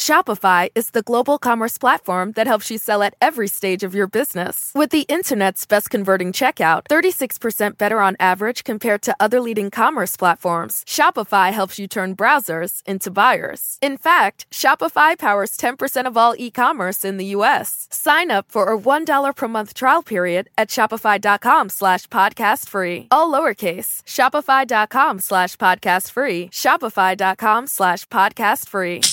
Shopify is the global commerce platform that helps you sell at every stage of your business. With the internet's best converting checkout, 36% better on average compared to other leading commerce platforms, Shopify helps you turn browsers into buyers. In fact, Shopify powers 10% of all e-commerce in the U.S. Sign up for a $1 per month trial period at shopify.com/podcast free. All lowercase, shopify.com/podcast free. Shopify.com/podcast free.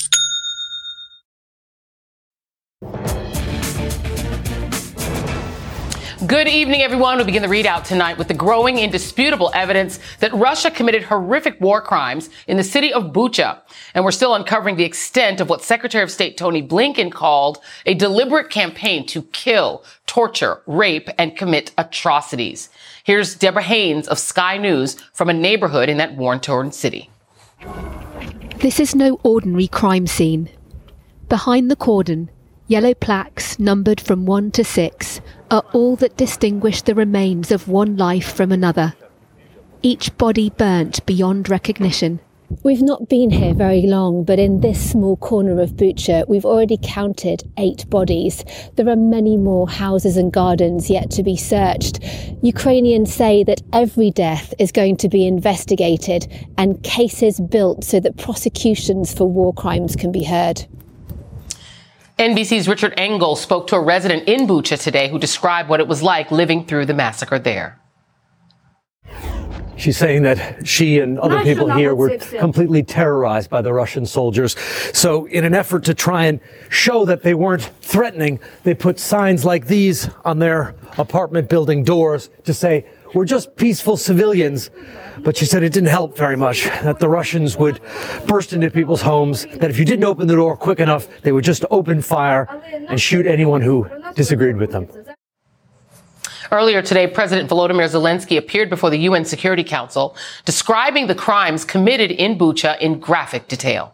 Good evening, everyone. We begin the readout tonight with the growing indisputable evidence that Russia committed horrific war crimes in the city of Bucha. And we're still uncovering the extent of what Secretary of State Tony Blinken called a deliberate campaign to kill, torture, rape, and commit atrocities. Here's Deborah Haynes of Sky News from a neighborhood in that war-torn city. This is no ordinary crime scene. Behind the cordon, yellow plaques numbered from 1 to 6 are all that distinguish the remains of one life from another. Each body burnt beyond recognition. We've not been here very long, but in this small corner of Bucha, we've already counted 8 bodies. There are many more houses and gardens yet to be searched. Ukrainians say that every death is going to be investigated and cases built so that prosecutions for war crimes can be heard. NBC's Richard Engel spoke to a resident in Bucha today who described what it was like living through the massacre there. She's saying that she and other people here were completely terrorized by the Russian soldiers. So in an effort to try and show that they weren't threatening, they put signs like these on their apartment building doors to say, "We're just peaceful civilians." But she said it didn't help very much, that the Russians would burst into people's homes, that if you didn't open the door quick enough, they would just open fire and shoot anyone who disagreed with them. Earlier today, President Volodymyr Zelensky appeared before the UN Security Council, describing the crimes committed in Bucha in graphic detail.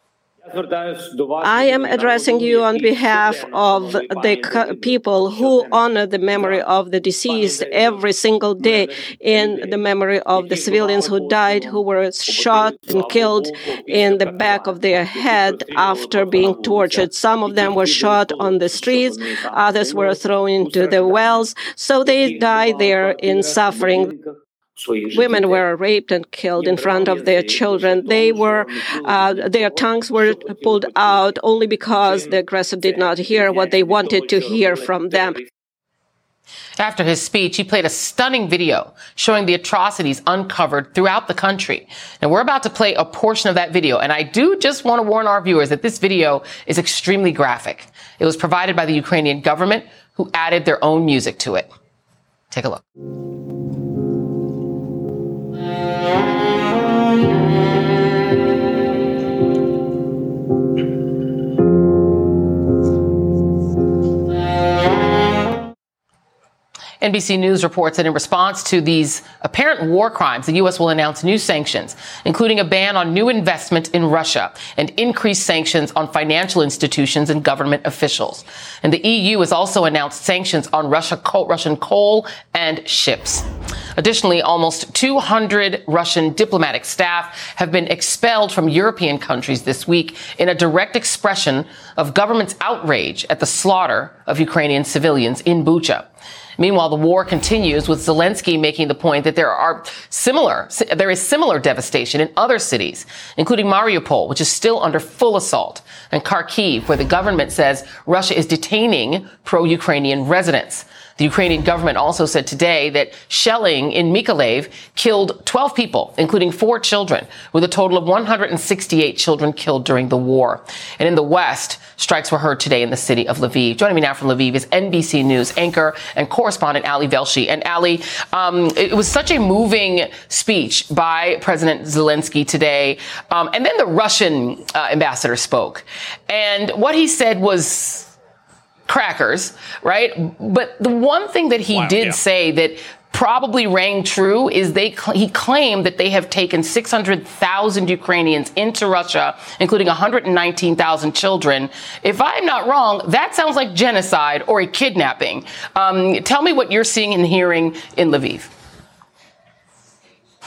I am addressing you on behalf of the people who honor the memory of the deceased every single day, in the memory of the civilians who died, who were shot and killed in the back of their head after being tortured. Some of them were shot on the streets, others were thrown into the wells, so they died there in suffering. Women were raped and killed in front of their children. Their tongues were pulled out only because the aggressor did not hear what they wanted to hear from them. After his speech, he played a stunning video showing the atrocities uncovered throughout the country. And we're about to play a portion of that video. And I do just want to warn our viewers that this video is extremely graphic. It was provided by the Ukrainian government, who added their own music to it. Take a look. NBC News reports that in response to these apparent war crimes, the U.S. will announce new sanctions, including a ban on new investment in Russia and increased sanctions on financial institutions and government officials. And the EU has also announced sanctions on Russian coal and ships. Additionally, almost 200 Russian diplomatic staff have been expelled from European countries this week in a direct expression of government's outrage at the slaughter of Ukrainian civilians in Bucha. Meanwhile, the war continues, with Zelensky making the point that there is similar devastation in other cities, including Mariupol, which is still under full assault, and Kharkiv, where the government says Russia is detaining pro-Ukrainian residents. The Ukrainian government also said today that shelling in Mykolaiv killed 12 people, including 4 children, with a total of 168 children killed during the war. And in the West, strikes were heard today in the city of Lviv. Joining me now from Lviv is NBC News anchor and correspondent Ali Velshi. And Ali, it was such a moving speech by President Zelensky today. And then the Russian ambassador spoke. And what he said was crackers, right? But the one thing that he did say that probably rang true is he claimed that they have taken 600,000 Ukrainians into Russia, including 119,000 children. If I'm not wrong, that sounds like genocide or a kidnapping. Tell me what you're seeing and hearing in Lviv.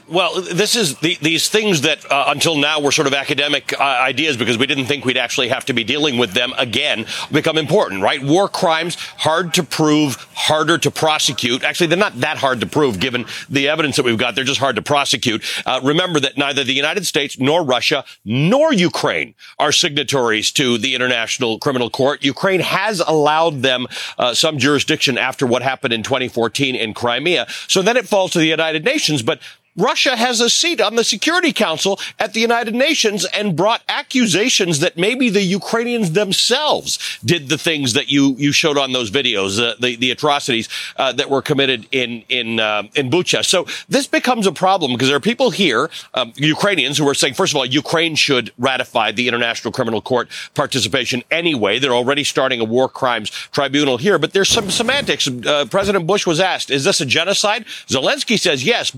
Well, this is these things that until now were sort of academic ideas because we didn't think we'd actually have to be dealing with them again become important, right? War crimes, hard to prove, harder to prosecute. Actually, they're not that hard to prove given the evidence that we've got. They're just hard to prosecute. Remember that neither the United States nor Russia nor Ukraine are signatories to the International Criminal Court. Ukraine has allowed them some jurisdiction after what happened in 2014 in Crimea. So then it falls to the United Nations. But Russia has a seat on the Security Council at the United Nations and brought accusations that maybe the Ukrainians themselves did the things that you showed on those videos, the atrocities that were committed in Bucha. So this becomes a problem because there are people here, Ukrainians, who are saying, first of all, Ukraine should ratify the International Criminal Court participation anyway. They're already starting a war crimes tribunal here, but there's some semantics. President Bush was asked, is this a genocide? Zelensky says yes.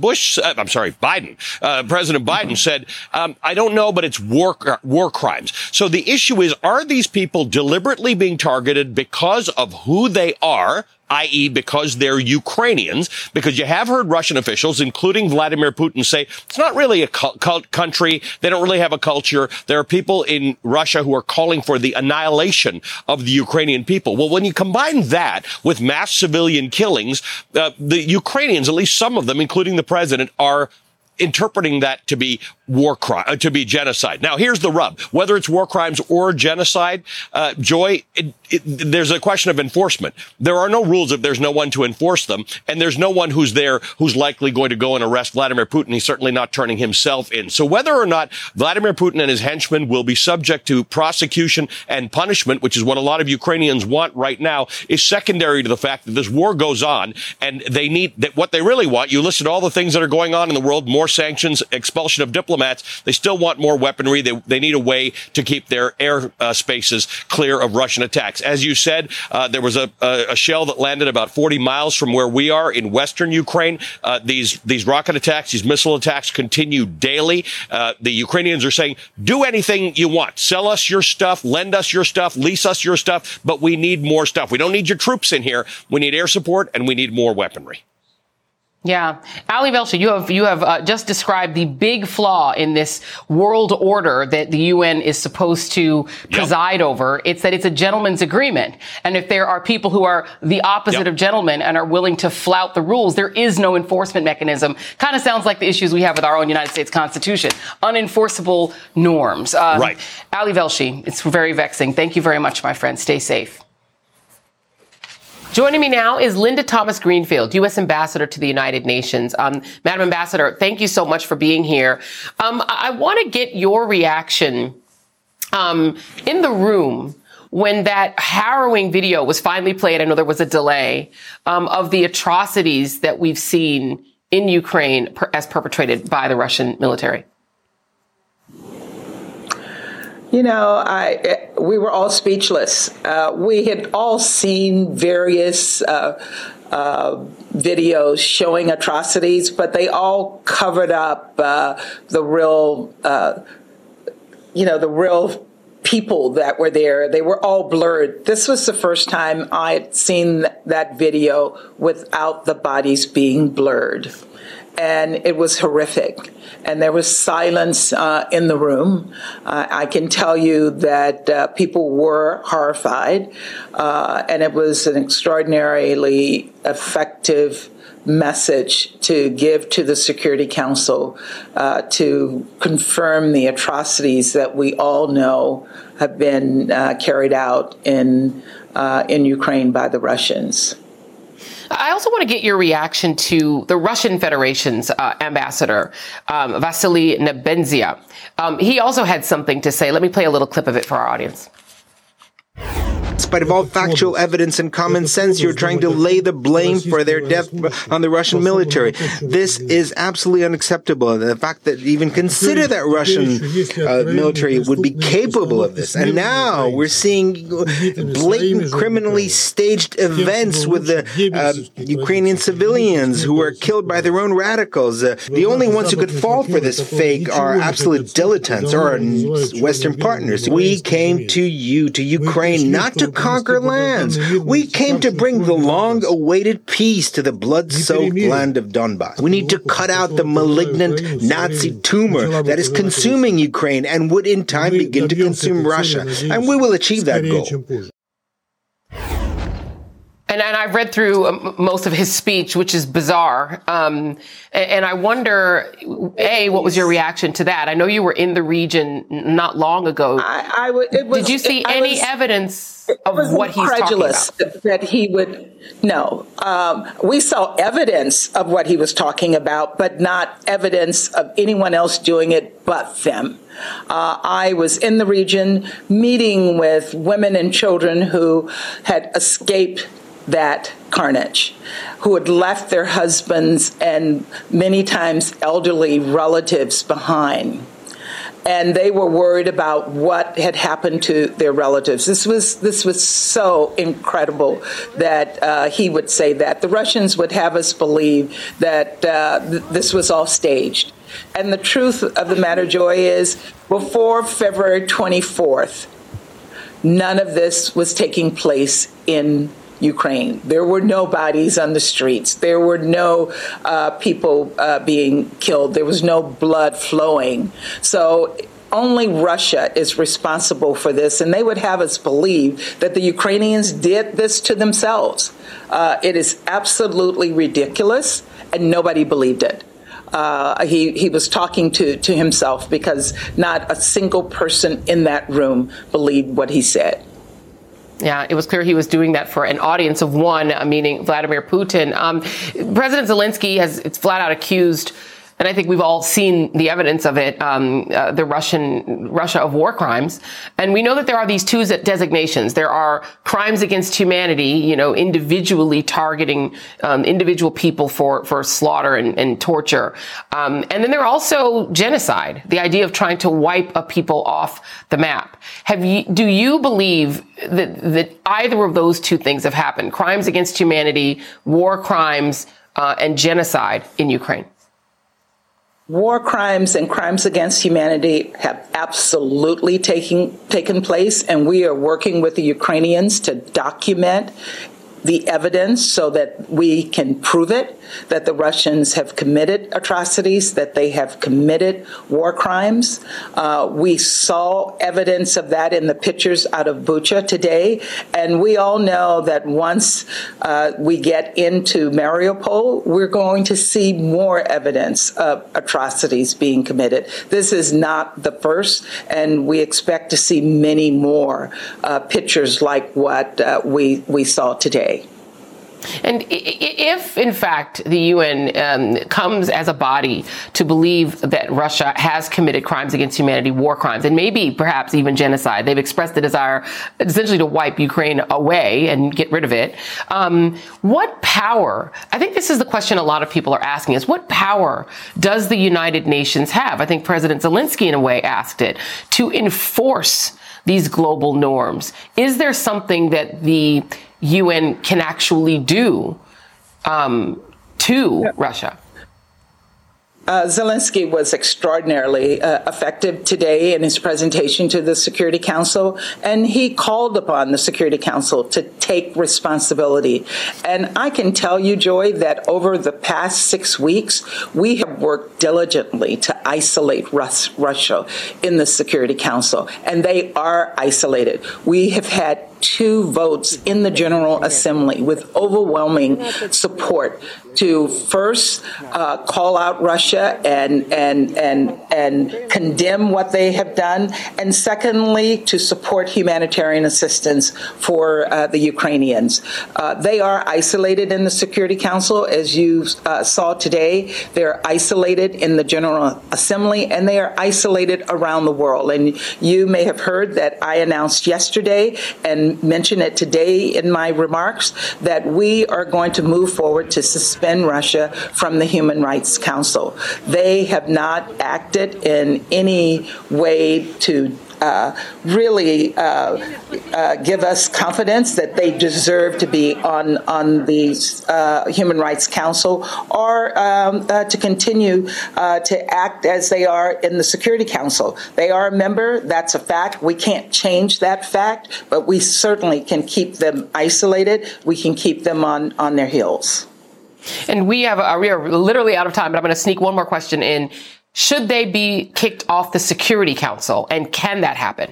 President Biden said, I don't know, but it's war crimes. So the issue is, are these people deliberately being targeted because of who they are, i.e. because they're Ukrainians? Because you have heard Russian officials, including Vladimir Putin, say it's not really a country. They don't really have a culture. There are people in Russia who are calling for the annihilation of the Ukrainian people. Well, when you combine that with mass civilian killings, the Ukrainians, at least some of them, including the president, are interpreting that to be to be genocide. Now, here's the rub. Whether it's war crimes or genocide, Joy, there's a question of enforcement. There are no rules if there's no one to enforce them, and there's no one who's there who's likely going to go and arrest Vladimir Putin. He's certainly not turning himself in. So whether or not Vladimir Putin and his henchmen will be subject to prosecution and punishment, which is what a lot of Ukrainians want right now, is secondary to the fact that this war goes on, and they need that. What they really want, you listed all the things that are going on in the world, more sanctions, expulsion of diplomats. They still want more weaponry. They need a way to keep their air spaces clear of Russian attacks. As you said, there was a shell that landed about 40 miles from where we are in western Ukraine. These rocket attacks, these missile attacks continue daily. The Ukrainians are saying, do anything you want. Sell us your stuff, lend us your stuff, lease us your stuff, but we need more stuff. We don't need your troops in here. We need air support, and we need more weaponry. Yeah. Ali Velshi, you have just described the big flaw in this world order that the UN is supposed to preside over. It's that it's a gentleman's agreement. And if there are people who are the opposite of gentlemen and are willing to flout the rules, there is no enforcement mechanism. Kind of sounds like the issues we have with our own United States Constitution. Unenforceable norms. Right. Ali Velshi, it's very vexing. Thank you very much, my friend. Stay safe. Joining me now is Linda Thomas Greenfield, U.S. Ambassador to the United Nations. Madam Ambassador, thank you so much for being here. I want to get your reaction in the room when that harrowing video was finally played. I know there was a delay of the atrocities that we've seen in Ukraine as perpetrated by the Russian military. You know, we were all speechless. We had all seen various videos showing atrocities, but they all covered up the real people that were there. They were all blurred. This was the first time I had seen that video without the bodies being blurred. And it was horrific. And there was silence in the room. I can tell you that people were horrified. And it was an extraordinarily effective message to give to the Security Council to confirm the atrocities that we all know have been carried out in Ukraine by the Russians. I also want to get your reaction to the Russian Federation's ambassador, Vasily Nebenzia. He also had something to say. Let me play a little clip of it for our audience. Despite of all factual evidence and common sense, you're trying to lay the blame for their death on the Russian military. This is absolutely unacceptable. The fact that even consider that Russian military would be capable of this. And now we're seeing blatant criminally staged events with the Ukrainian civilians who are killed by their own radicals. The only ones who could fall for this fake are absolute dilettantes or our Western partners. We came to you, to Ukraine, not to conquer lands. We came to bring the long-awaited peace to the blood-soaked land of Donbass. We need to cut out the malignant Nazi tumor that is consuming Ukraine and would in time begin to consume Russia. And we will achieve that goal. And I've read through most of his speech, which is bizarre. And I wonder, A, what was your reaction to that? I know you were in the region not long ago. Did you see any evidence of what he's talking about? That he would, no. We saw evidence of what he was talking about, but not evidence of anyone else doing it but them. I was in the region meeting with women and children who had escaped that carnage, who had left their husbands and many times elderly relatives behind. And they were worried about what had happened to their relatives. This was so incredible that he would say that. The Russians would have us believe that this was all staged. And the truth of the matter, Joy, is before February 24th, none of this was taking place in Ukraine. There were no bodies on the streets. There were no people being killed. There was no blood flowing. So only Russia is responsible for this, and they would have us believe that the Ukrainians did this to themselves. It is absolutely ridiculous, and nobody believed it. He was talking to himself because not a single person in that room believed what he said. Yeah, it was clear he was doing that for an audience of one, meaning Vladimir Putin. President Zelensky has flat out accused, and I think we've all seen the evidence of it, the Russia of war crimes. And we know that there are these two designations. There are crimes against humanity, individually targeting individual people for slaughter and torture. And then there are also genocide, the idea of trying to wipe a people off the map. Do you believe that either of those two things have happened? Crimes against humanity, war crimes, and genocide in Ukraine? War crimes and crimes against humanity have absolutely taken place, and we are working with the Ukrainians to document the evidence so that we can prove it, that the Russians have committed atrocities, that they have committed war crimes. We saw evidence of that in the pictures out of Bucha today, and we all know that once we get into Mariupol, we're going to see more evidence of atrocities being committed. This is not the first, and we expect to see many more pictures like what we saw today. And if, in fact, the UN comes as a body to believe that Russia has committed crimes against humanity, war crimes, and maybe perhaps even genocide, they've expressed the desire essentially to wipe Ukraine away and get rid of it. What power, I think this is the question a lot of people are asking, is what power does the United Nations have? I think President Zelensky, in a way, asked it, to enforce these global norms. Is there something that the UN can actually do to Russia? Zelensky was extraordinarily effective today in his presentation to the Security Council, and he called upon the Security Council to take responsibility. And I can tell you, Joy, that over the past 6 weeks, we have worked diligently to isolate Russia in the Security Council, and they are isolated. We have had 2 votes in the General Assembly with overwhelming support to first call out Russia and condemn what they have done, and secondly to support humanitarian assistance for the Ukrainians. They are isolated in the Security Council, as you saw today. They're isolated in the General Assembly, and they are isolated around the world. And you may have heard that I announced yesterday and mentioned it today in my remarks that we are going to move forward to suspend Russia from the Human Rights Council. They have not acted in any way to really give us confidence that they deserve to be on the Human Rights Council, or to continue to act as they are in the Security Council. They are a member. That's a fact. We can't change that fact, but we certainly can keep them isolated. We can keep them on their heels. And we are literally out of time, but I'm going to sneak one more question in. Should they be kicked off the Security Council, and can that happen?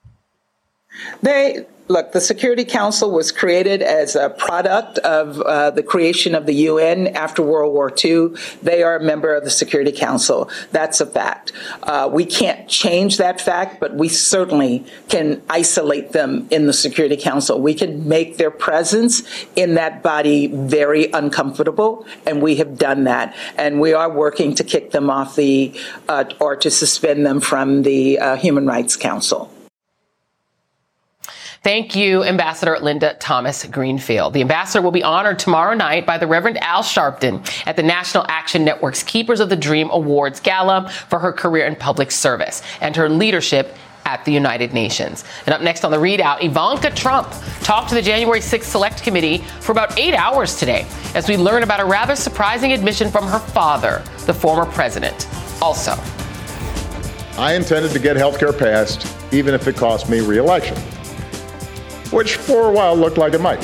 Look, the Security Council was created as a product of the creation of the UN after World War II. They are a member of the Security Council. That's a fact. We can't change that fact, but we certainly can isolate them in the Security Council. We can make their presence in that body very uncomfortable, and we have done that. And we are working to kick them off or to suspend them from the Human Rights Council. Thank you, Ambassador Linda Thomas Greenfield. The ambassador will be honored tomorrow night by the Reverend Al Sharpton at the National Action Network's Keepers of the Dream Awards Gala for her career in public service and her leadership at the United Nations. And up next on the ReidOut, Ivanka Trump talked to the January 6th Select Committee for about 8 hours today as we learn about a rather surprising admission from her father, the former president. Also, I intended to get health care passed, even if it cost me re-election, which for a while looked like it might.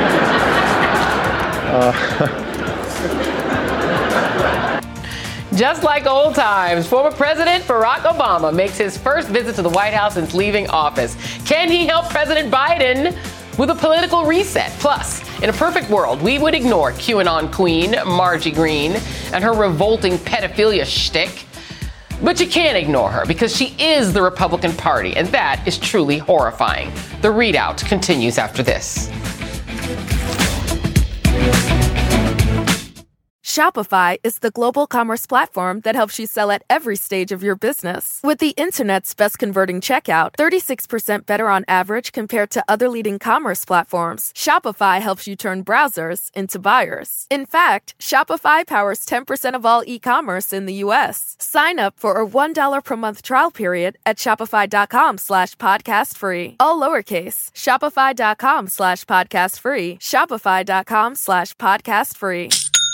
Just like old times, former President Barack Obama makes his first visit to the White House since leaving office. Can he help President Biden with a political reset? Plus, in a perfect world, we would ignore QAnon queen Margie Green and her revolting pedophilia shtick. But you can't ignore her because she is the Republican Party, and that is truly horrifying. The ReidOut continues after this. Shopify is the global commerce platform that helps you sell at every stage of your business. With the internet's best converting checkout, 36% better on average compared to other leading commerce platforms, Shopify helps you turn browsers into buyers. In fact, Shopify powers 10% of all e-commerce in the U.S. Sign up for a $1 per month trial period at shopify.com/podcast free. All lowercase, shopify.com/podcast free. Shopify.com/podcast free.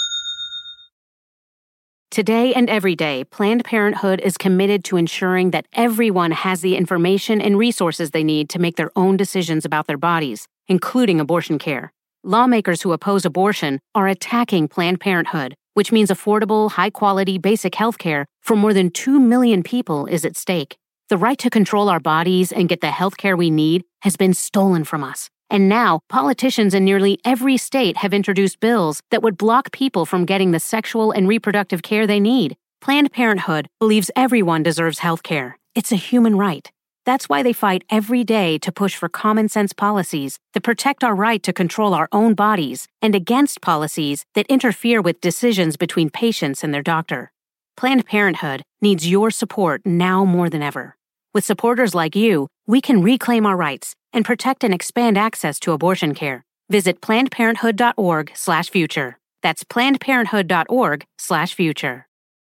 Today and every day, Planned Parenthood is committed to ensuring that everyone has the information and resources they need to make their own decisions about their bodies, including abortion care. Lawmakers who oppose abortion are attacking Planned Parenthood, which means affordable, high-quality, basic health care for more than 2 million people is at stake. The right to control our bodies and get the health care we need has been stolen from us. And now, politicians in nearly every state have introduced bills that would block people from getting the sexual and reproductive care they need. Planned Parenthood believes everyone deserves health care. It's a human right. That's why they fight every day to push for common-sense policies that protect our right to control our own bodies and against policies that interfere with decisions between patients and their doctor. Planned Parenthood needs your support now more than ever. With supporters like you, we can reclaim our rights and protect and expand access to abortion care. Visit PlannedParenthood.org/future. That's PlannedParenthood.org/future.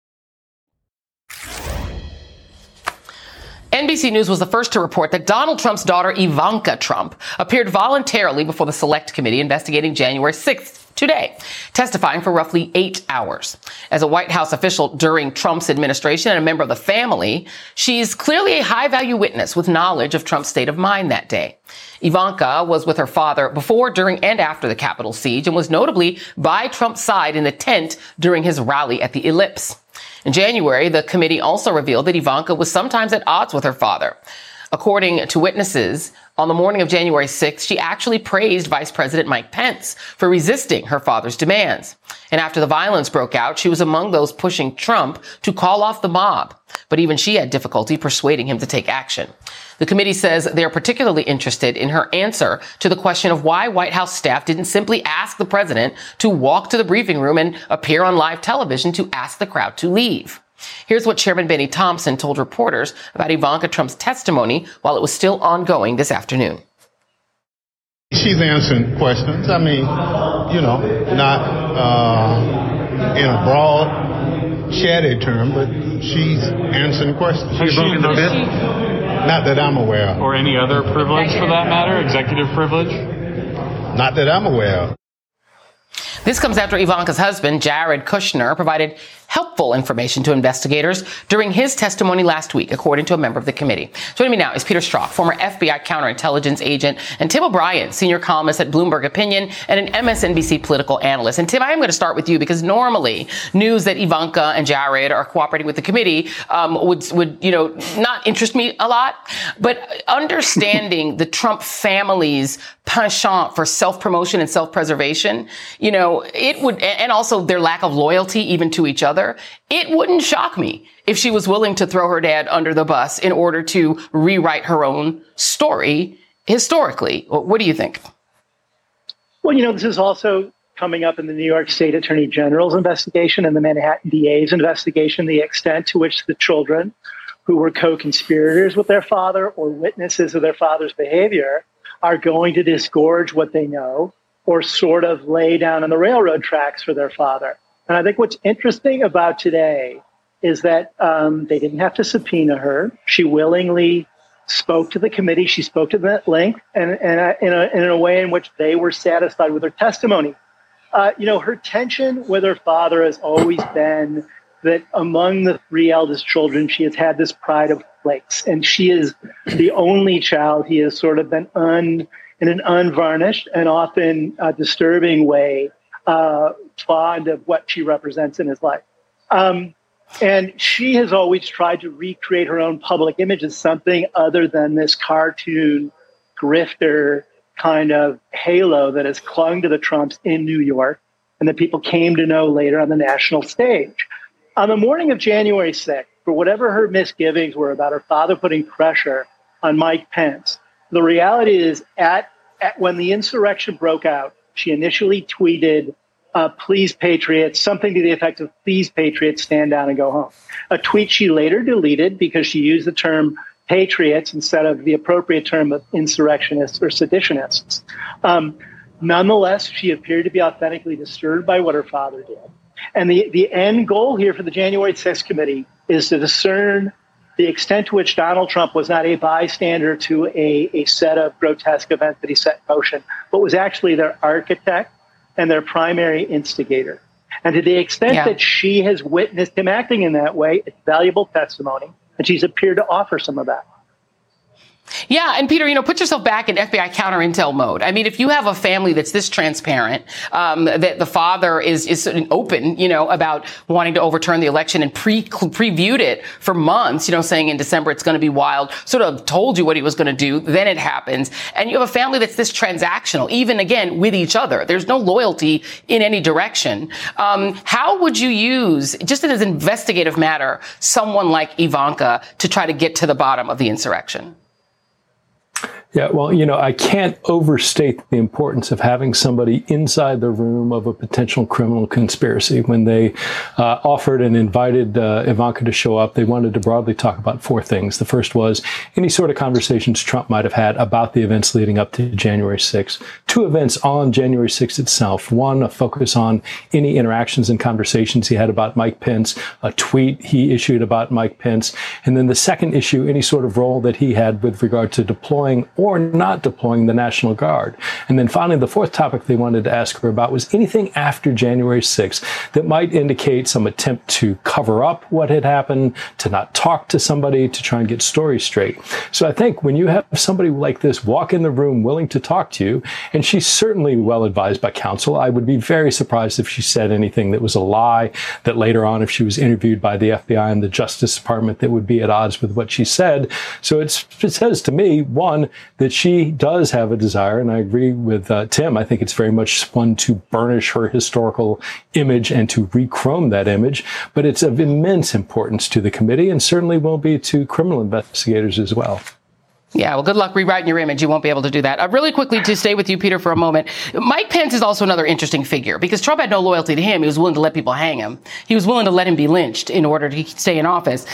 NBC News was the first to report that Donald Trump's daughter, Ivanka Trump, appeared voluntarily before the Select Committee investigating January 6th today, testifying for roughly 8 hours. As a White House official during Trump's administration and a member of the family, she's clearly a high-value witness with knowledge of Trump's state of mind that day. Ivanka was with her father before, during, and after the Capitol siege and was notably by Trump's side in the tent during his rally at the Ellipse. In January, the committee also revealed that Ivanka was sometimes at odds with her father. According to witnesses, on the morning of January 6th, she actually praised Vice President Mike Pence for resisting her father's demands. And after the violence broke out, she was among those pushing Trump to call off the mob. But even she had difficulty persuading him to take action. The committee says they're particularly interested in her answer to the question of why White House staff didn't simply ask the president to walk to the briefing room and appear on live television to ask the crowd to leave. Here's what Chairman Benny Thompson told reporters about Ivanka Trump's testimony while it was still ongoing this afternoon. She's answering questions. I mean, not in a broad, chatty term, but she's answering questions. Has she broken the fifth? Not that I'm aware of. Or any other privilege for that matter, executive privilege? Not that I'm aware of. This comes after Ivanka's husband, Jared Kushner, provided helpful information to investigators during his testimony last week, according to a member of the committee. Joining me now is Peter Strzok, former FBI counterintelligence agent, and Tim O'Brien, senior columnist at Bloomberg Opinion and an MSNBC political analyst. And Tim, I am going to start with you because normally news that Ivanka and Jared are cooperating with the committee would not interest me a lot. But understanding the Trump family's penchant for self-promotion and self-preservation, it would, and also their lack of loyalty even to each other, it wouldn't shock me if she was willing to throw her dad under the bus in order to rewrite her own story historically. What do you think? Well, this is also coming up in the New York State Attorney General's investigation and the Manhattan DA's investigation, the extent to which the children who were co-conspirators with their father or witnesses of their father's behavior are going to disgorge what they know or sort of lay down on the railroad tracks for their father. And I think what's interesting about today is that they didn't have to subpoena her. She willingly spoke to the committee. She spoke to them at length and in a way in which they were satisfied with her testimony. Her tension with her father has always been that among the three eldest children, she has had this pride of place. And she is the only child. He has sort of been in an unvarnished and often disturbing way fond of what she represents in his life. And she has always tried to recreate her own public image as something other than this cartoon grifter kind of halo that has clung to the Trumps in New York and that people came to know later on the national stage. On the morning of January 6th, for whatever her misgivings were about her father putting pressure on Mike Pence, the reality is when the insurrection broke out, she initially tweeted, please, Patriots, something to the effect of, please, Patriots, stand down and go home. A tweet she later deleted because she used the term patriots instead of the appropriate term of insurrectionists or seditionists. Nonetheless, she appeared to be authentically disturbed by what her father did. And the end goal here for the January 6th committee is to discern the extent to which Donald Trump was not a bystander to a set of grotesque events that he set in motion, but was actually their architect and their primary instigator. And to the extent that she has witnessed him acting in that way, it's valuable testimony, and she's appeared to offer some of that. Yeah. And Peter, put yourself back in FBI counter-intel mode. I mean, if you have a family that's this transparent, that the father is open, about wanting to overturn the election and previewed it for months, saying in December it's going to be wild, sort of told you what he was going to do, then it happens. And you have a family that's this transactional, even again with each other. There's no loyalty in any direction. How would you use, just as an investigative matter, someone like Ivanka to try to get to the bottom of the insurrection? Yeah, well, I can't overstate the importance of having somebody inside the room of a potential criminal conspiracy. When they offered and invited Ivanka to show up, they wanted to broadly talk about four things. The first was any sort of conversations Trump might have had about the events leading up to January 6th. Two events on January 6th itself. One, a focus on any interactions and conversations he had about Mike Pence, a tweet he issued about Mike Pence. And then the second issue, any sort of role that he had with regard to deploying or not deploying the National Guard. And then finally, the fourth topic they wanted to ask her about was anything after January 6th that might indicate some attempt to cover up what had happened, to not talk to somebody, to try and get stories straight. So I think when you have somebody like this walk in the room willing to talk to you, and she's certainly well advised by counsel, I would be very surprised if she said anything that was a lie, that later on, if she was interviewed by the FBI and the Justice Department, that would be at odds with what she said. So it says to me, one, that she does have a desire, and I agree with Tim, I think it's very much one to burnish her historical image and to rechrome that image, but it's of immense importance to the committee and certainly will be to criminal investigators as well. Yeah, well, good luck rewriting your image. You won't be able to do that. Really quickly, to stay with you, Peter, for a moment. Mike Pence is also another interesting figure because Trump had no loyalty to him. He was willing to let people hang him. He was willing to let him be lynched in order to stay in office.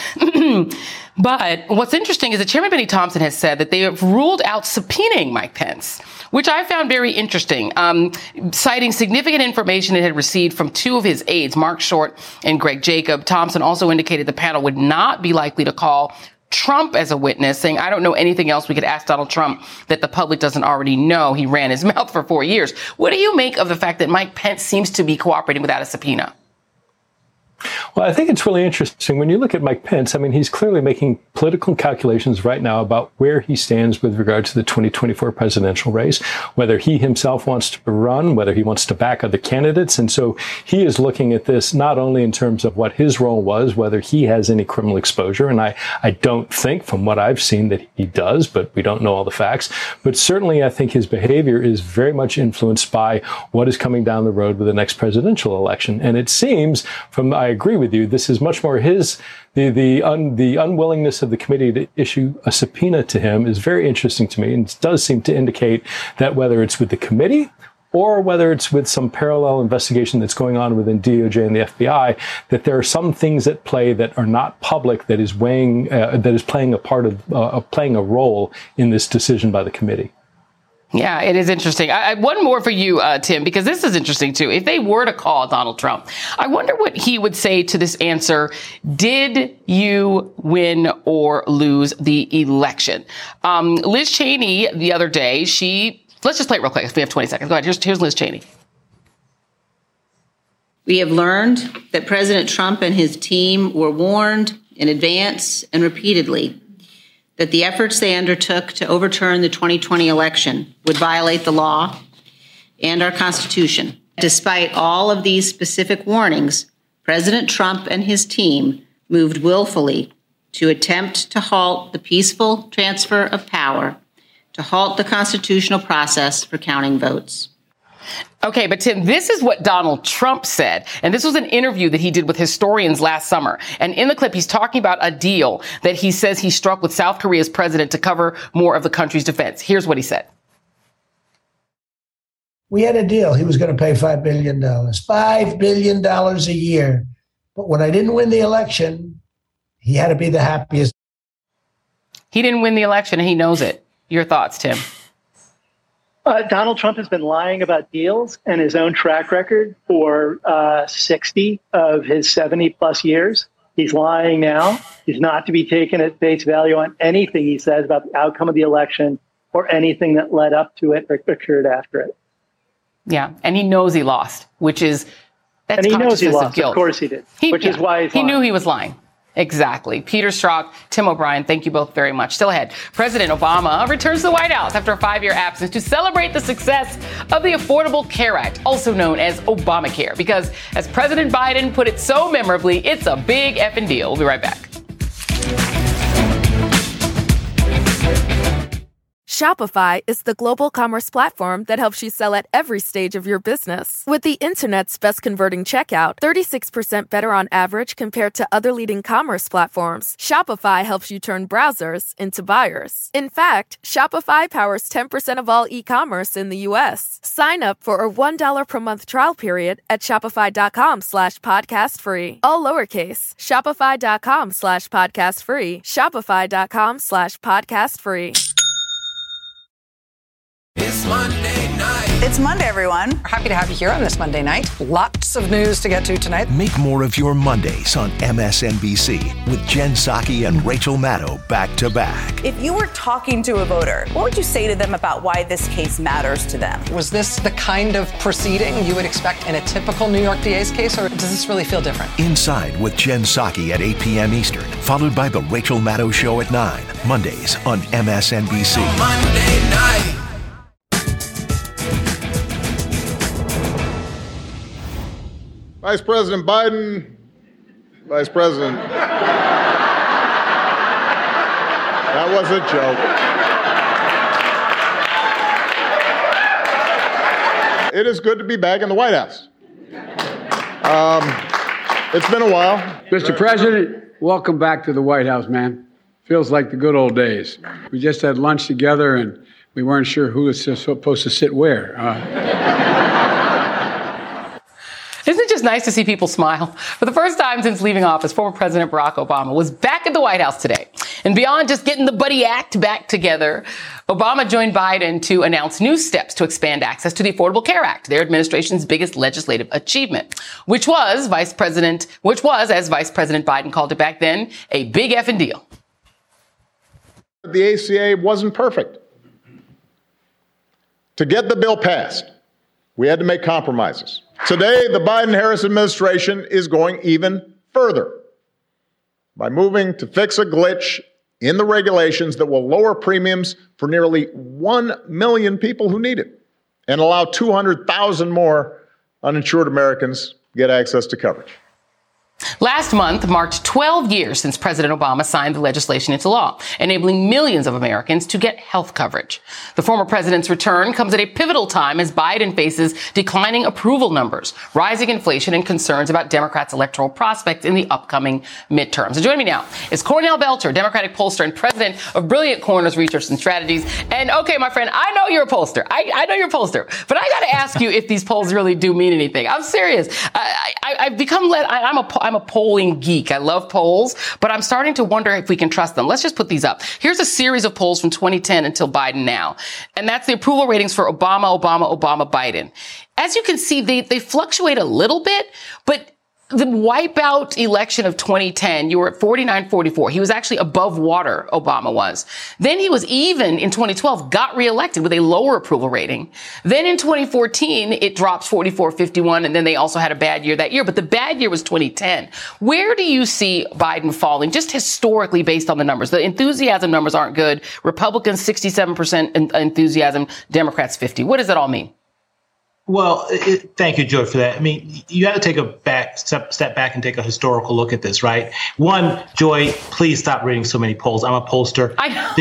But what's interesting is that Chairman Benny Thompson has said that they have ruled out subpoenaing Mike Pence, which I found very interesting, citing significant information it had received from two of his aides, Mark Short and Greg Jacob. Thompson also indicated the panel would not be likely to call Trump as a witness, saying, I don't know anything else we could ask Donald Trump that the public doesn't already know. He ran his mouth for 4 years. What do you make of the fact that Mike Pence seems to be cooperating without a subpoena? Well, I think it's really interesting. When you look at Mike Pence, I mean, he's clearly making political calculations right now about where he stands with regard to the 2024 presidential race, whether he himself wants to run, whether he wants to back other candidates. And so he is looking at this not only in terms of what his role was, whether he has any criminal exposure. And I don't think from what I've seen that he does, but we don't know all the facts. But certainly I think his behavior is very much influenced by what is coming down the road with the next presidential election. And it seems I agree with you. This is much more the unwillingness of the committee to issue a subpoena to him is very interesting to me. And it does seem to indicate that whether it's with the committee or whether it's with some parallel investigation that's going on within DOJ and the FBI, that there are some things at play that are not public that is playing a role in this decision by the committee. Yeah, it is interesting. One more for you, Tim, because this is interesting, too. If they were to call Donald Trump, I wonder what he would say to this answer. Did you win or lose the election? Liz Cheney, the other day, let's just play it real quick. We have 20 seconds. Go ahead. Here's Liz Cheney. We have learned that President Trump and his team were warned in advance and repeatedly that the efforts they undertook to overturn the 2020 election would violate the law and our Constitution. Despite all of these specific warnings, President Trump and his team moved willfully to attempt to halt the peaceful transfer of power, to halt the constitutional process for counting votes. Okay, but Tim, this is what Donald Trump said. And this was an interview that he did with historians last summer. And in the clip, he's talking about a deal that he says he struck with South Korea's president to cover more of the country's defense. Here's what he said. We had a deal. He was going to pay $5 billion, $5 billion a year. But when I didn't win the election, he had to be the happiest. He didn't win the election and he knows it. Your thoughts, Tim? Donald Trump has been lying about deals and his own track record for 60 of his 70 plus years. He's lying now. He's not to be taken at face value on anything he says about the outcome of the election or anything that led up to it or occurred after it. Yeah, and he knows he lost, that's and he knows he lost. Of course he did, is why he's lying. He knew he was lying. Exactly. Peter Strzok, Tim O'Brien, thank you both very much. Still ahead, President Obama returns to the White House after a 5-year absence to celebrate the success of the Affordable Care Act, also known as Obamacare, because as President Biden put it so memorably, it's a big effing deal. We'll be right back. Shopify is the global commerce platform that helps you sell at every stage of your business. With the internet's best converting checkout, 36% better on average compared to other leading commerce platforms, Shopify helps you turn browsers into buyers. In fact, Shopify powers 10% of all e-commerce in the U.S. Sign up for a $1 per month trial period at shopify.com/podcastfree. All lowercase, shopify.com/podcastfree, shopify.com/podcastfree. It's Monday night. It's Monday, everyone. We're happy to have you here on this Monday night. Lots of news to get to tonight. Make more of your Mondays on MSNBC with Jen Psaki and Rachel Maddow back to back. If you were talking to a voter, what would you say to them about why this case matters to them? Was this the kind of proceeding you would expect in a typical New York DA's case, or does this really feel different? Inside with Jen Psaki at 8 p.m. Eastern, followed by The Rachel Maddow Show at 9, Mondays on MSNBC. Monday night. Vice President Biden, Vice President. That was a joke. It is good to be back in the White House. It's been a while. Mr. President, welcome back to the White House, man. Feels like the good old days. We just had lunch together and we weren't sure who was supposed to sit where. Isn't it just nice to see people smile? For the first time since leaving office, former President Barack Obama was back at the White House today. And beyond just getting the buddy act back together, Obama joined Biden to announce new steps to expand access to the Affordable Care Act, their administration's biggest legislative achievement, which was, as Vice President Biden called it back then, a big effing deal. The ACA wasn't perfect. To get the bill passed, we had to make compromises. Today, the Biden-Harris administration is going even further by moving to fix a glitch in the regulations that will lower premiums for nearly 1 million people who need it and allow 200,000 more uninsured Americans get access to coverage. Last month marked 12 years since President Obama signed the legislation into law, enabling millions of Americans to get health coverage. The former president's return comes at a pivotal time as Biden faces declining approval numbers, rising inflation, and concerns about Democrats' electoral prospects in the upcoming midterms. And joining me now is Cornell Belcher, Democratic pollster and president of Brilliant Corners Research and Strategies. And okay, my friend, I know you're a pollster. I know you're a pollster, but I got to ask you if these polls really do mean anything. I'm serious. I've become I'm a polling geek. I love polls, but I'm starting to wonder if we can trust them. Let's just put these up. Here's a series of polls from 2010 until Biden now. And that's the approval ratings for Obama, Biden. As you can see, they fluctuate a little bit, but the wipeout election of 2010, you were at 49-44. He was actually above water, Obama was. Then he was even in 2012, got reelected with a lower approval rating. Then in 2014, it drops 44-51, and then they also had a bad year that year. But the bad year was 2010. Where do you see Biden falling, just historically based on the numbers? The enthusiasm numbers aren't good. Republicans, 67% enthusiasm, Democrats, 50%. What does that all mean? Well, thank you, Joy, for that. I mean, you got to take a step back and take a historical look at this, right? One, Joy, please stop reading so many polls. I'm a pollster.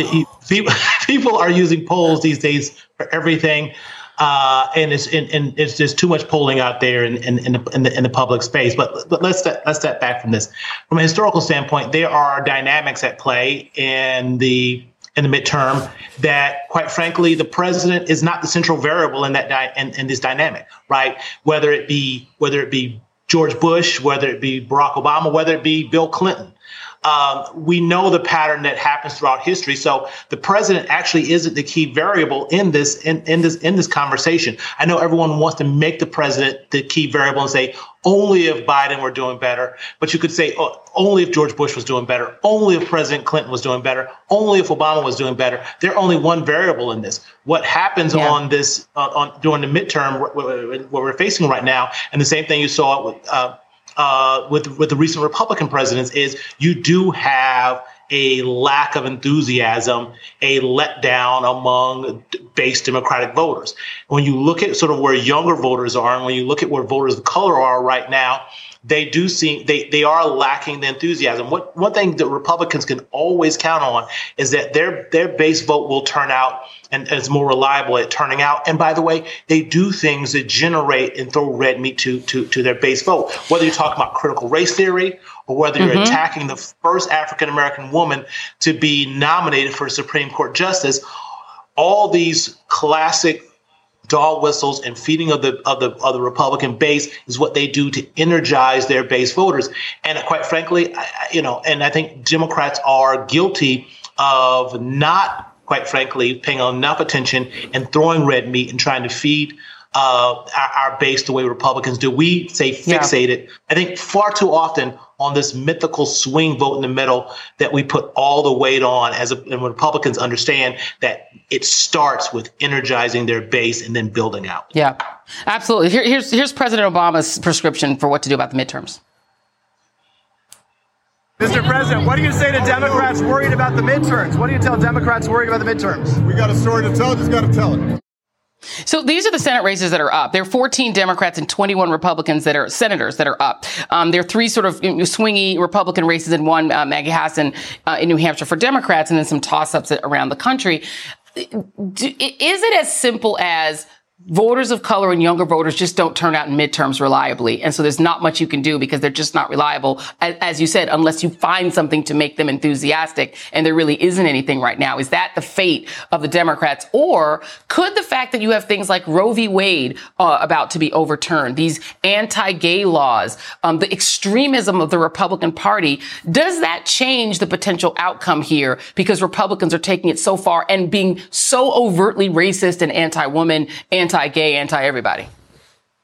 People are using polls these days for everything, and it's just too much polling out there in the public space. But let's step back from this. From a historical standpoint, there are dynamics at play in the midterm that, quite frankly, the president is not the central variable in that in this dynamic, right? Whether it be George Bush, whether it be Barack Obama, whether it be Bill Clinton. We know the pattern that happens throughout history. So the president actually isn't the key variable in this conversation. I know everyone wants to make the president the key variable and say only if Biden were doing better, but you could say only if George Bush was doing better, only if President Clinton was doing better, only if Obama was doing better. They're only one variable in this. What happens on this during the midterm, what we're facing right now, and the same thing you saw with the recent Republican presidents, is you do have a lack of enthusiasm, a letdown among base Democratic voters. When you look at sort of where younger voters are, and when you look at where voters of color are right now, they do seem they are lacking the enthusiasm. One thing that Republicans can always count on is that their base vote will turn out and is more reliable at turning out. And by the way, they do things that generate and throw red meat to their base vote. Whether you're talking about critical race theory or whether you're attacking the first African-American woman to be nominated for Supreme Court justice, all these classic dog whistles and feeding of the Republican base is what they do to energize their base voters. And quite frankly, and I think Democrats are guilty of not, quite frankly, paying enough attention and throwing red meat and trying to feed our base the way Republicans do. We say fixated, I think, far too often on this mythical swing vote in the middle that we put all the weight on, and Republicans understand that it starts with energizing their base and then building out. Yeah, absolutely. Here's President Obama's prescription for what to do about the midterms. Mr. President, what do you say to Democrats worried about the midterms? What do you tell Democrats worried about the midterms? We got a story to tell, just got to tell it. So these are the Senate races that are up. There are 14 Democrats and 21 Republicans that are senators that are up. There are three sort of swingy Republican races and one, Maggie Hassan, in New Hampshire for Democrats, and then some toss-ups around the country. Is it as simple as voters of color and younger voters just don't turn out in midterms reliably, and so there's not much you can do because they're just not reliable, as you said, unless you find something to make them enthusiastic, and there really isn't anything right now? Is that the fate of the Democrats? Or could the fact that you have things like Roe v. Wade about to be overturned, these anti-gay laws, the extremism of the Republican Party, does that change the potential outcome here because Republicans are taking it so far and being so overtly racist and anti-woman, anti-gay, anti-everybody?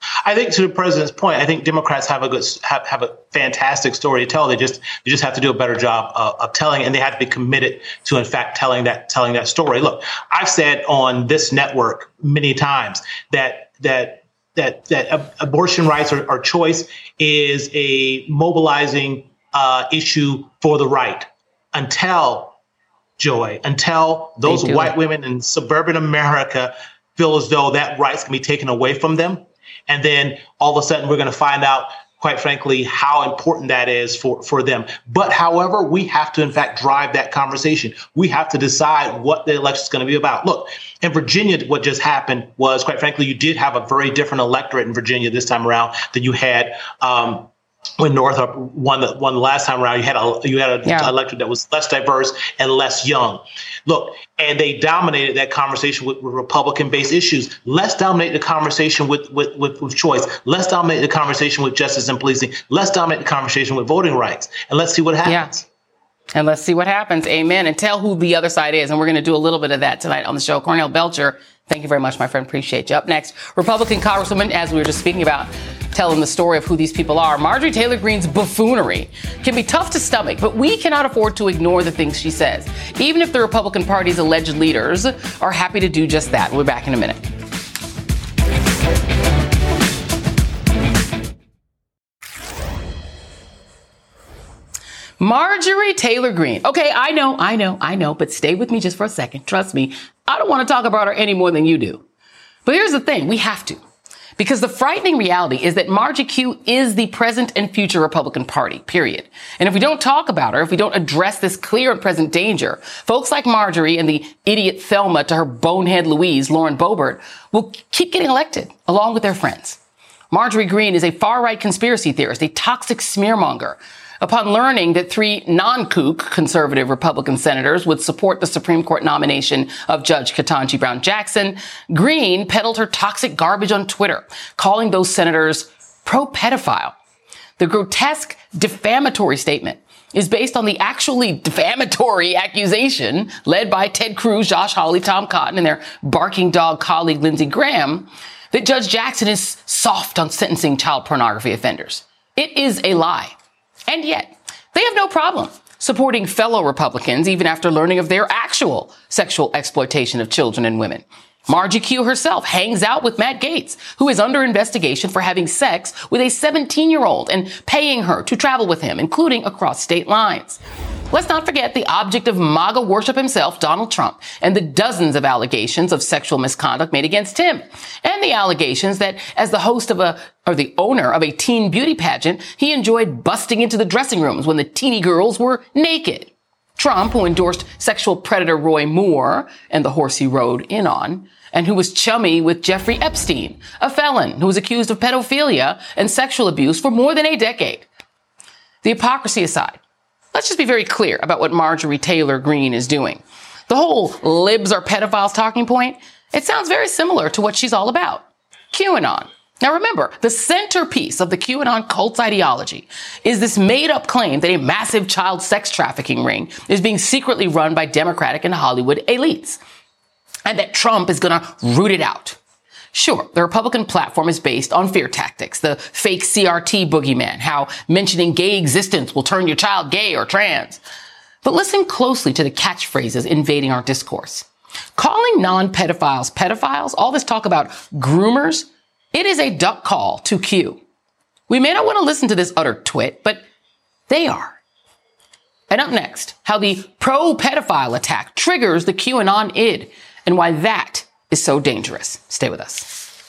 I think to the president's point, I think Democrats have a fantastic story to tell. They just have to do a better job of telling it, and they have to be committed to, in fact, telling that story. Look, I've said on this network many times that abortion rights or choice is a mobilizing issue for the right until those white women in suburban America feel as though that rights can be taken away from them. And then all of a sudden we're going to find out, quite frankly, how important that is for them. But however, we have to, in fact, drive that conversation. We have to decide what the election is going to be about. Look, in Virginia, what just happened was, quite frankly, you did have a very different electorate in Virginia this time around than you had when Northup won the last time around. You had an electorate that was less diverse and less young. Look, and they dominated that conversation with Republican-based issues. Let's dominate the conversation with choice. Let's dominate the conversation with justice and policing. Let's dominate the conversation with voting rights. And let's see what happens. Yeah. And let's see what happens. Amen. And tell who the other side is. And we're going to do a little bit of that tonight on the show. Cornell Belcher, thank you very much, my friend. Appreciate you. Up next, Republican Congresswoman, as we were just speaking about, telling the story of who these people are. Marjorie Taylor Greene's buffoonery can be tough to stomach, but we cannot afford to ignore the things she says, even if the Republican Party's alleged leaders are happy to do just that. We'll be back in a minute. Marjorie Taylor Greene. Okay, I know, but stay with me just for a second. Trust me, I don't want to talk about her any more than you do. But here's the thing, we have to. Because the frightening reality is that Margie Q is the present and future Republican Party, period. And if we don't talk about her, if we don't address this clear and present danger, folks like Marjorie and the idiot Thelma to her bonehead Louise, Lauren Boebert, will keep getting elected along with their friends. Marjorie Greene is a far-right conspiracy theorist, a toxic smearmonger. Upon learning that 3 non-kook conservative Republican senators would support the Supreme Court nomination of Judge Ketanji Brown Jackson, Greene peddled her toxic garbage on Twitter, calling those senators pro-pedophile. The grotesque, defamatory statement is based on the actually defamatory accusation led by Ted Cruz, Josh Hawley, Tom Cotton, and their barking dog colleague Lindsey Graham that Judge Jackson is soft on sentencing child pornography offenders. It is a lie. And yet, they have no problem supporting fellow Republicans even after learning of their actual sexual exploitation of children and women. Margie Q herself hangs out with Matt Gaetz, who is under investigation for having sex with a 17-year-old and paying her to travel with him, including across state lines. Let's not forget the object of MAGA worship himself, Donald Trump, and the dozens of allegations of sexual misconduct made against him, and the allegations that as the host of the owner of a teen beauty pageant, he enjoyed busting into the dressing rooms when the teeny girls were naked. Trump, who endorsed sexual predator Roy Moore and the horse he rode in on, and who was chummy with Jeffrey Epstein, a felon who was accused of pedophilia and sexual abuse for more than a decade. The hypocrisy aside, let's just be very clear about what Marjorie Taylor Greene is doing. The whole libs are pedophiles talking point, it sounds very similar to what she's all about. QAnon. Now remember, the centerpiece of the QAnon cult's ideology is this made-up claim that a massive child sex trafficking ring is being secretly run by Democratic and Hollywood elites, and that Trump is going to root it out. Sure, the Republican platform is based on fear tactics, the fake CRT boogeyman, how mentioning gay existence will turn your child gay or trans. But listen closely to the catchphrases invading our discourse. Calling non-pedophiles pedophiles, all this talk about groomers, it is a duck call to Q. We may not want to listen to this utter twit, but they are. And up next, how the pro-pedophile attack triggers the QAnon id, and why that is so dangerous. Stay with us.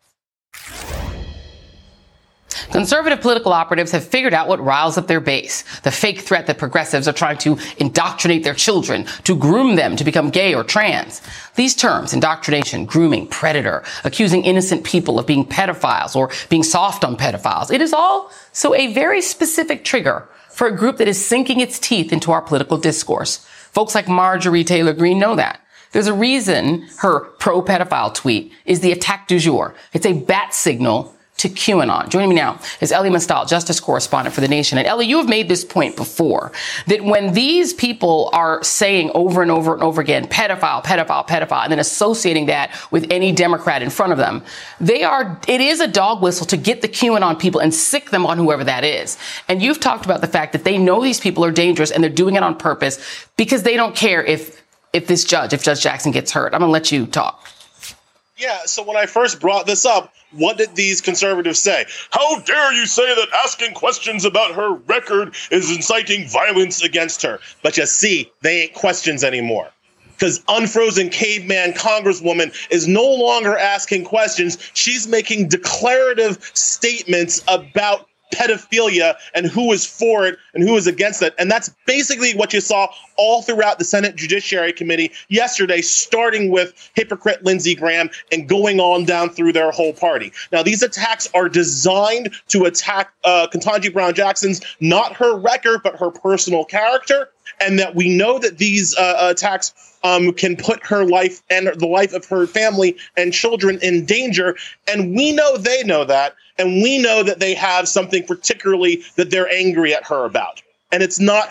Conservative political operatives have figured out what riles up their base, the fake threat that progressives are trying to indoctrinate their children, to groom them to become gay or trans. These terms, indoctrination, grooming, predator, accusing innocent people of being pedophiles or being soft on pedophiles, it is all so a very specific trigger for a group that is sinking its teeth into our political discourse. Folks like Marjorie Taylor Greene know that. There's a reason her pro-pedophile tweet is the attack du jour. It's a bat signal to QAnon. Joining me now is Elie Mystal, justice correspondent for The Nation. And Elie, you have made this point before, that when these people are saying over and over and over again, pedophile, pedophile, pedophile, and then associating that with any Democrat in front of them, it is a dog whistle to get the QAnon people and sick them on whoever that is. And you've talked about the fact that they know these people are dangerous and they're doing it on purpose because they don't care if Judge Jackson gets hurt. I'm going to let you talk. Yeah, so when I first brought this up, what did these conservatives say? How dare you say that asking questions about her record is inciting violence against her? But you see, they ain't questions anymore. Because unfrozen caveman Congresswoman is no longer asking questions. She's making declarative statements about pedophilia and who is for it and who is against it. And that's basically what you saw all throughout the Senate Judiciary Committee yesterday, starting with hypocrite Lindsey Graham and going on down through their whole party. Now, these attacks are designed to attack Ketanji Brown Jackson's, not her record, but her personal character. And that we know that these attacks can put her life and the life of her family and children in danger. And we know they know that. And we know that they have something particularly that they're angry at her about. And it's not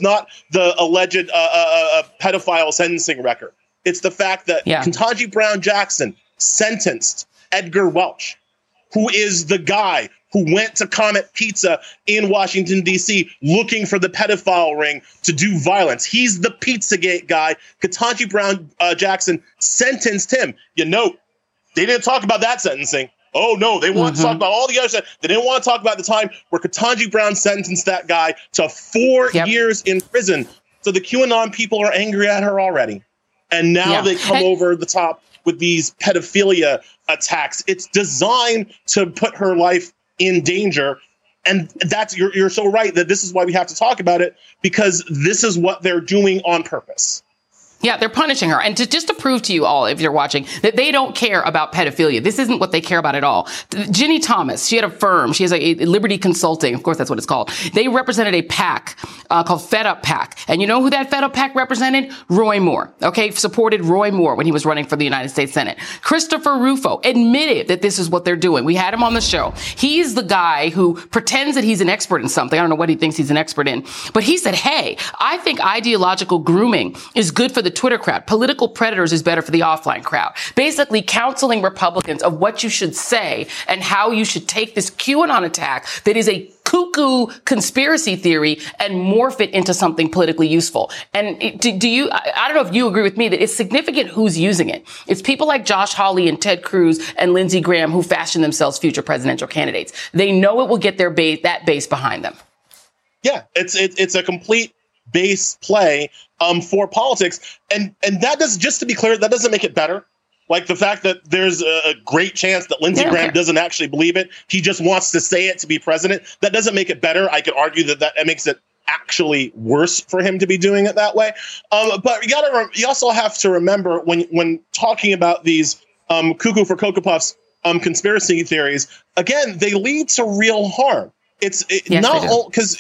the alleged pedophile sentencing record. It's the fact that Ketanji Brown Jackson sentenced Edgar Welch, who is the guy who went to Comet Pizza in Washington, D.C., looking for the pedophile ring to do violence. He's the Pizzagate guy. Ketanji Brown Jackson sentenced him. You know, they didn't talk about that sentencing. Oh, no, they want to talk about all the other stuff. They didn't want to talk about the time where Ketanji Brown sentenced that guy to 4 years in prison. So the QAnon people are angry at her already. And now they come over the top with these pedophilia attacks. It's designed to put her life in danger. And that's you're so right that this is why we have to talk about it, because this is what they're doing on purpose. Yeah, they're punishing her. And just to prove to you all, if you're watching, that they don't care about pedophilia. This isn't what they care about at all. Ginny Thomas, she had a firm. She has a Liberty Consulting. Of course, that's what it's called. They represented a PAC called Fed Up PAC. And you know who that Fed Up PAC represented? Roy Moore. Okay, supported Roy Moore when he was running for the United States Senate. Christopher Rufo admitted that this is what they're doing. We had him on the show. He's the guy who pretends that he's an expert in something. I don't know what he thinks he's an expert in. But he said, hey, I think ideological grooming is good for the Twitter crowd. Political predators is better for the offline crowd. Basically counseling Republicans of what you should say and how you should take this QAnon attack that is a cuckoo conspiracy theory and morph it into something politically useful. And I don't know if you agree with me that it's significant who's using it. It's people like Josh Hawley and Ted Cruz and Lindsey Graham who fashion themselves future presidential candidates. They know it will get their that base behind them. Yeah, it's a complete base play for politics. And that does, just to be clear, that doesn't make it better. Like the fact that there's a great chance that Lindsey Graham doesn't actually believe it. He just wants to say it to be president. That doesn't make it better. I could argue that makes it actually worse for him to be doing it that way. But you also have to remember when talking about these cuckoo for Cocoa Puffs conspiracy theories, again, they lead to real harm. It's not because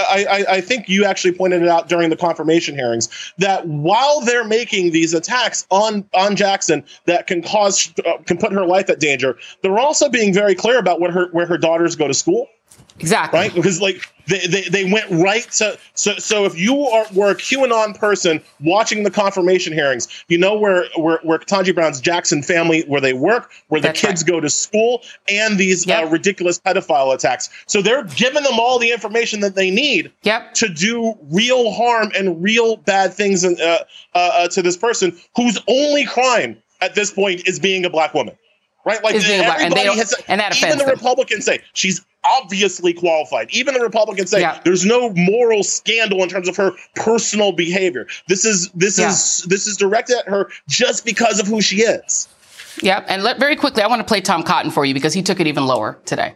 I think you actually pointed it out during the confirmation hearings that while they're making these attacks on Jackson that can put her life at danger, they're also being very clear about where her daughters go to school. Exactly. Right. Because they went right to. So if you were a QAnon person watching the confirmation hearings, you know where Ketanji Brown's Jackson family, where they work, where the kids go to school, and these ridiculous pedophile attacks. So they're giving them all the information that they need to do real harm and real bad things to this person whose only crime at this point is being a black woman. Right. Like everybody has, and that even the Republicans say she's obviously qualified. Even the Republicans say there's no moral scandal in terms of her personal behavior. This is directed at her just because of who she is. Yeah. And very quickly, I want to play Tom Cotton for you because he took it even lower today.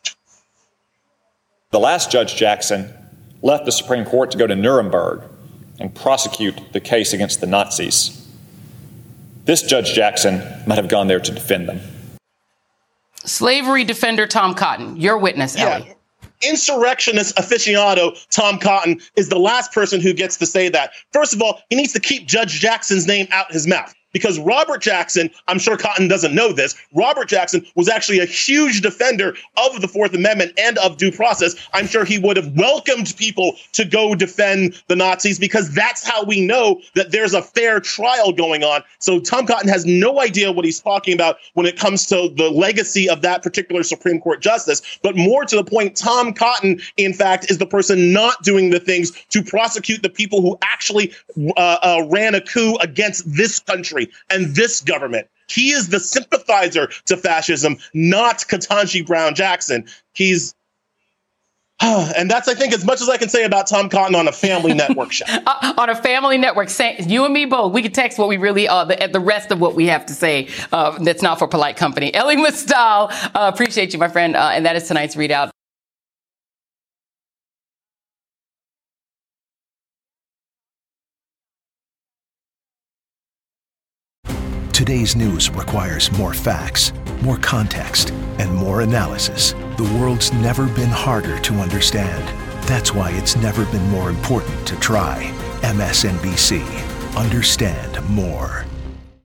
The last Judge Jackson left the Supreme Court to go to Nuremberg and prosecute the case against the Nazis. This Judge Jackson might have gone there to defend them. Slavery defender Tom Cotton, your witness, Elie. Insurrectionist aficionado Tom Cotton is the last person who gets to say that. First of all, he needs to keep Judge Jackson's name out his mouth because Robert Jackson, I'm sure Cotton doesn't know this, Robert Jackson was actually a huge defender of the Fourth Amendment and of due process. I'm sure he would have welcomed people to go defend the Nazis because that's how we know that there's a fair trial going on. So Tom Cotton has no idea what he's talking about when it comes to the legacy of that particular Supreme Court justice. But more to the point, Tom Cotton, in fact, is the person not doing the things to prosecute the people who actually ran a coup against this country and this government. He is the sympathizer to fascism, not Ketanji Brown Jackson. He's and that's, I think, as much as I can say about Tom Cotton on a Family Network show. On a Family Network, you and me both. We can text what we really are, the rest of what we have to say that's not for polite company. Elie Mystal, appreciate you, my friend. And that is tonight's ReidOut. Today's news requires more facts, more context, and more analysis. The world's never been harder to understand. That's why it's never been more important to try. MSNBC. Understand more.